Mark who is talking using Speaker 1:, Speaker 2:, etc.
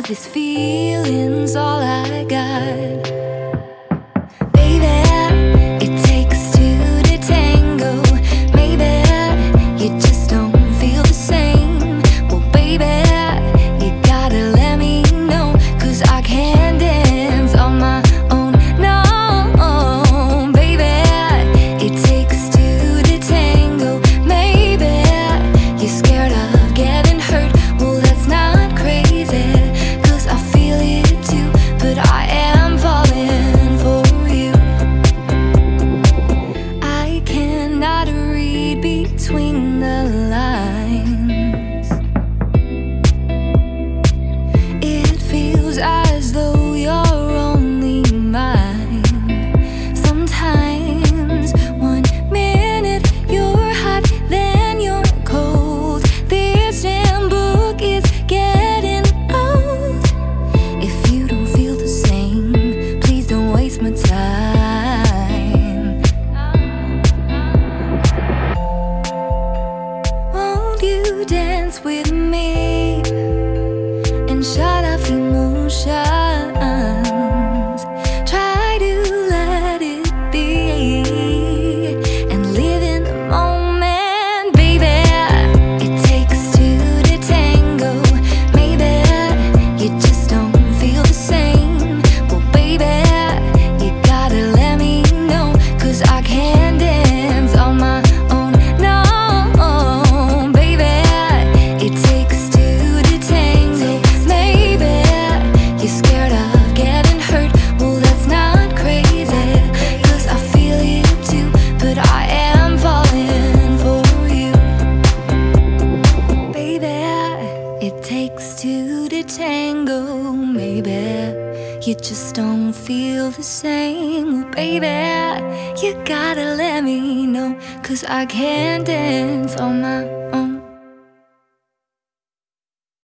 Speaker 1: this feeling's all I got. Baby, it takes two to tango. Maybe you just don't feel the same. Well, baby, you gotta let me know, 'cause I can't dance on my own. No, baby, it takes two to tango. Maybe you're scared of getting hurt. Well, that's not crazy, 'cause I feel it too. But I am falling for you. I cannot read between the lines. It feels as though you're only mine. Sometimes 1 minute you're hot, then you're cold. This damn book is getting old. If you don't feel the same, please don't waste my time. Won't you dance with me and shut off emotions? Try to let it be and live in the moment. Baby, it takes two to tango. Maybe you just don't feel the same. Well, baby, you gotta let me know, 'cause I can't dance on my own. No, baby, it takes two to tango. Maybe you're scared of getting hurt. Well, that's not crazy, 'cause I feel it too. But I am falling for you. Baby, it takes two to tango. Maybe you just don't feel the same. Well, baby, you gotta let me know, 'cause I can't dance on my